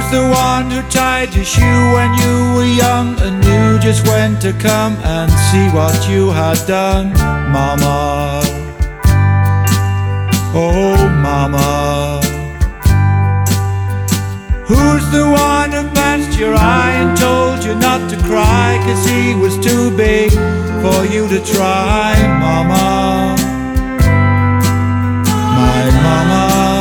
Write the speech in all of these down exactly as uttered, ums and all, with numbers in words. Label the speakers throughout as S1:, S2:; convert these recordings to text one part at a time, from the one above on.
S1: Who's the one who tied your shoe when you were young and knew just when to come and see what you had done? Mama, oh mama. Who's the one who passed your eye and told you not to cry 'cause he was too big for you to try? Mama, my mama.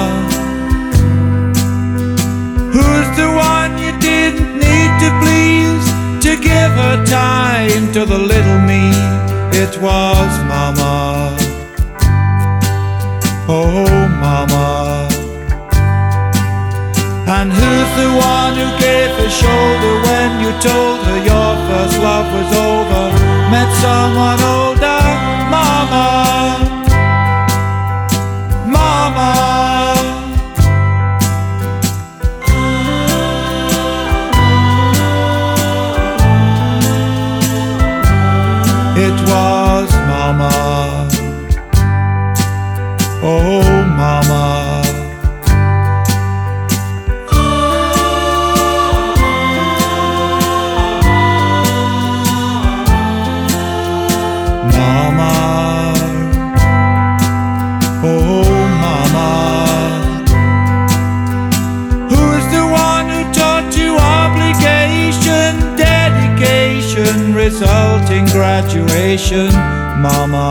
S1: Who's the one you didn't need to please to give her time to the little me? It was mama, oh mama. And who's the one who gave her shoulder when you told her your first love was over? Met someone older? Mama, mama. It was mama, oh mama. Mama, oh mama. Who's the one who taught you obligation, dedication, resulting graduation? Mama,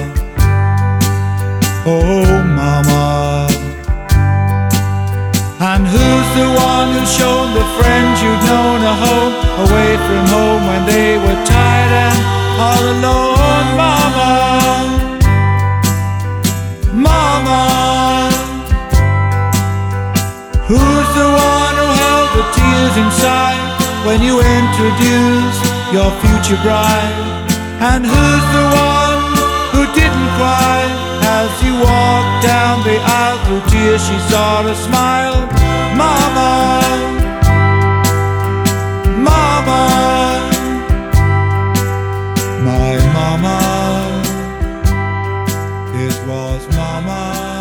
S1: oh mama. And who's the one who showed the friends you'd known a home away from home when they were tired and all alone? Mama, mama. Who's the one who held the tears inside when you introduced your future bride? And who's the one who didn't cry as you walked down the aisle? Through tears she saw a smile. Mama, mama, my mama. It was mama.